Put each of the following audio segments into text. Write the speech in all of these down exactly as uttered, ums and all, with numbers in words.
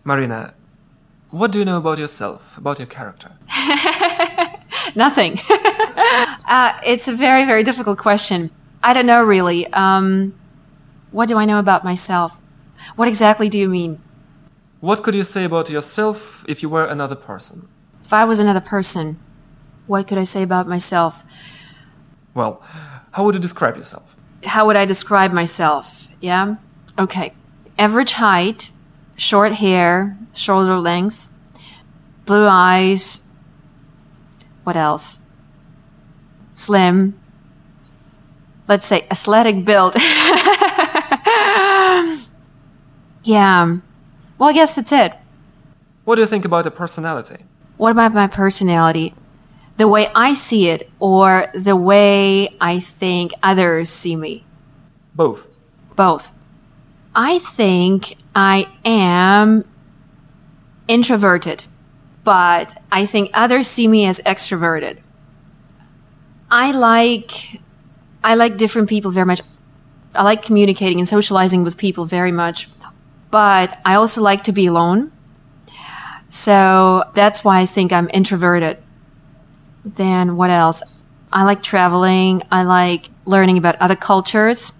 Marina, what do you know about yourself, about your character? Nothing. uh, it's a very, very difficult question. I don't know, really. Um, what do I know about myself? What exactly do you mean? What could you say about yourself if you were another person? If I was another person, what could I say about myself? Well, how would you describe yourself? How would I describe myself? Yeah? Okay. Average height, short hair, shoulder length, blue eyes. What else? Slim. Let's say athletic build. Yeah. Well, I guess that's it. What do you think about your personality? What about my personality? The way I see it, or the way I think others see me? Both. Both. I think I am introverted, but I think others see me as extroverted. I like I like different people very much. I like communicating and socializing with people very much, but I also like to be alone. So that's why I think I'm introverted. Then what else? I like traveling. I like learning about other cultures.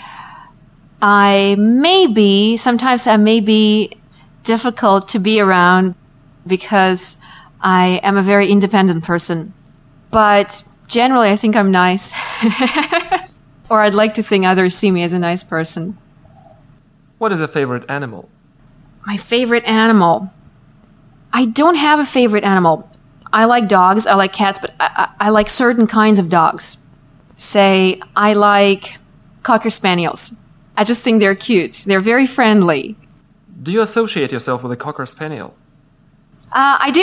I may be, sometimes I may be difficult to be around because I am a very independent person. But generally, I think I'm nice. Or I'd like to think others see me as a nice person. What is your favorite animal? My favorite animal? I don't have a favorite animal. I like dogs, I like cats, but I, I, I like certain kinds of dogs. Say, I like Cocker Spaniels. I just think they're cute. They're very friendly. Do you associate yourself with a Cocker Spaniel? Uh, I do.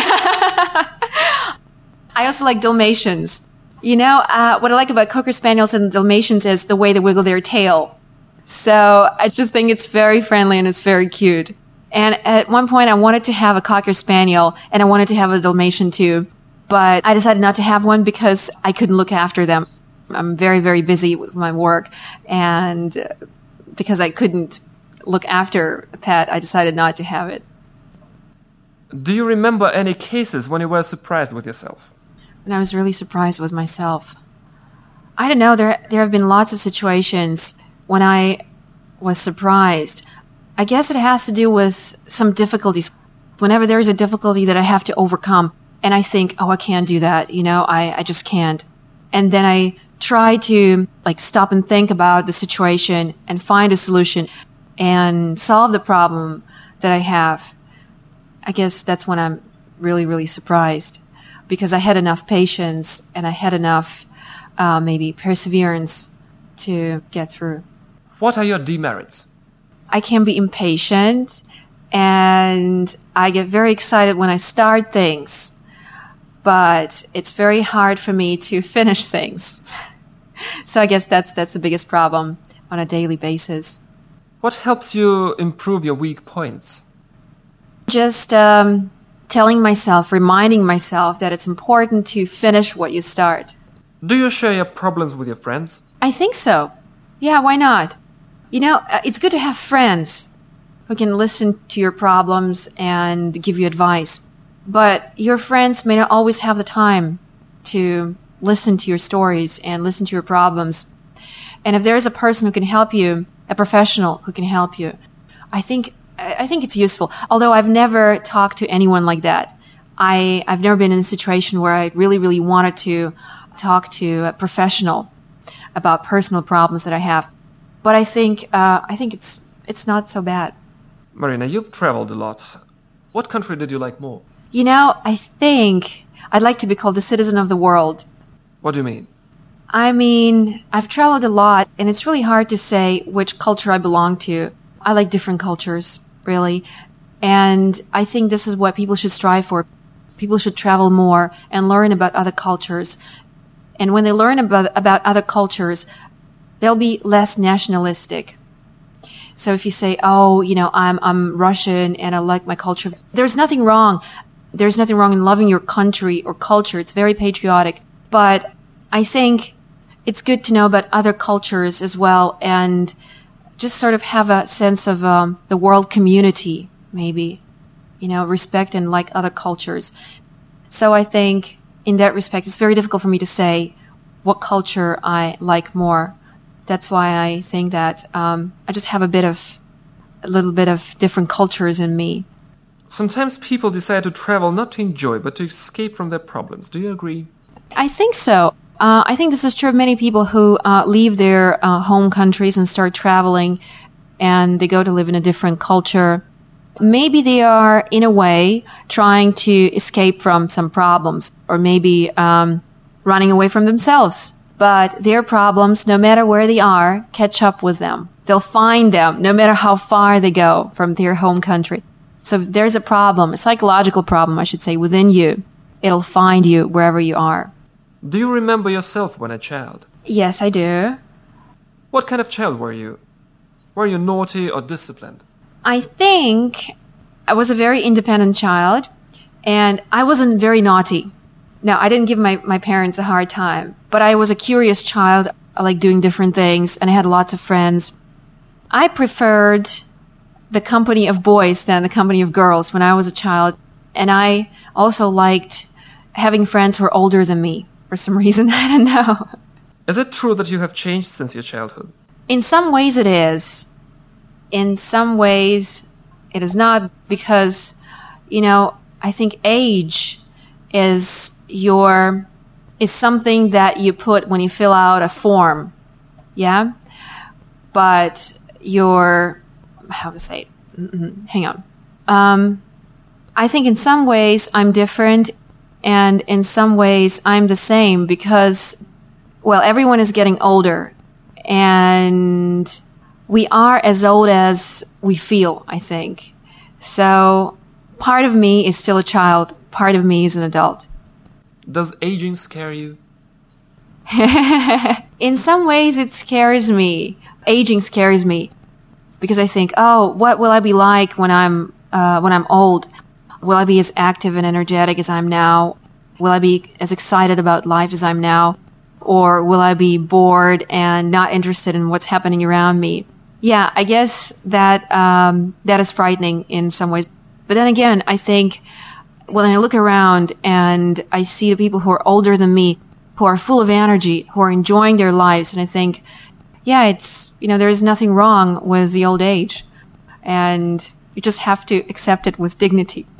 I also like Dalmatians. You know, uh, what I like about Cocker Spaniels and Dalmatians is the way they wiggle their tail. So I just think it's very friendly and it's very cute. And at one point I wanted to have a Cocker Spaniel and I wanted to have a Dalmatian too. But I decided not to have one because I couldn't look after them. I'm very, very busy with my work. And because I couldn't look after a pet, I decided not to have it. Do you remember any cases when you were surprised with yourself? And I was really surprised with myself. I don't know, there there have been lots of situations when I was surprised. I guess it has to do with some difficulties. Whenever there is a difficulty that I have to overcome, and I think, oh, I can't do that, you know, I, I just can't. And then I try to like stop and think about the situation and find a solution and solve the problem that I have. I guess that's when I'm really, really surprised. Because I had enough patience and I had enough, uh, maybe, perseverance to get through. What are your demerits? I can be impatient and I get very excited when I start things. But it's very hard for me to finish things. So I guess that's that's the biggest problem on a daily basis. What helps you improve your weak points? Just... Um, telling myself, reminding myself that it's important to finish what you start. Do you share your problems with your friends? I think so. Yeah, why not? You know, it's good to have friends who can listen to your problems and give you advice. But your friends may not always have the time to listen to your stories and listen to your problems. And if there is a person who can help you, a professional who can help you, I think I think it's useful. Although I've never talked to anyone like that. I, I've never been in a situation where I really, really wanted to talk to a professional about personal problems that I have. But I think uh, I think it's it's not so bad. Marina, you've traveled a lot. What country did you like more? You know, I think I'd like to be called a citizen of the world. What do you mean? I mean, I've traveled a lot, and it's really hard to say which culture I belong to. I like different cultures, really. And I think this is what people should strive for. People should travel more and learn about other cultures. And when they learn about, about other cultures, they'll be less nationalistic. So if you say, oh, you know, I'm, I'm Russian and I like my culture, there's nothing wrong. There's nothing wrong in loving your country or culture. It's very patriotic. But I think it's good to know about other cultures as well and just sort of have a sense of um, the world community, maybe. you know, respect and like other cultures. So I think in that respect, it's very difficult for me to say what culture I like more. That's why I think that um, I just have a bit of, a little bit of different cultures in me. Sometimes people decide to travel not to enjoy, but to escape from their problems. Do you agree? I think so. Uh, I think this is true of many people who uh, leave their uh, home countries and start traveling, and they go to live in a different culture. Maybe they are, in a way, trying to escape from some problems, or maybe um, running away from themselves. But their problems, no matter where they are, catch up with them. They'll find them, no matter how far they go from their home country. So if there's a problem, a psychological problem, I should say, within you, it'll find you wherever you are. Do you remember yourself when a child? Yes, I do. What kind of child were you? Were you naughty or disciplined? I think I was a very independent child, and I wasn't very naughty. No, I didn't give my, my parents a hard time, but I was a curious child. I liked doing different things, and I had lots of friends. I preferred the company of boys than the company of girls when I was a child, and I also liked having friends who were older than me for some reason. I don't know. Is it true that you have changed since your childhood? In some ways it is. In some ways it is not, because, you know, I think age is your, is something that you put when you fill out a form. Yeah? But your, how to say it? Mm-hmm. Hang on. Um, I think in some ways I'm different, and in some ways I'm the same, because, well, everyone is getting older, and we are as old as we feel, I think. So part of me is still a child, part of me is an adult. Does aging scare you? In some ways it scares me. Aging scares me, because I think, oh, what will I be like when I'm uh, when I'm old? Will I be as active and energetic as I'm now? Will I be as excited about life as I'm now? Or will I be bored and not interested in what's happening around me? Yeah, I guess that um, that is frightening in some ways. But then again, I think when I look around and I see the people who are older than me, who are full of energy, who are enjoying their lives, and I think, yeah, it's, you know, there is nothing wrong with the old age, and you just have to accept it with dignity.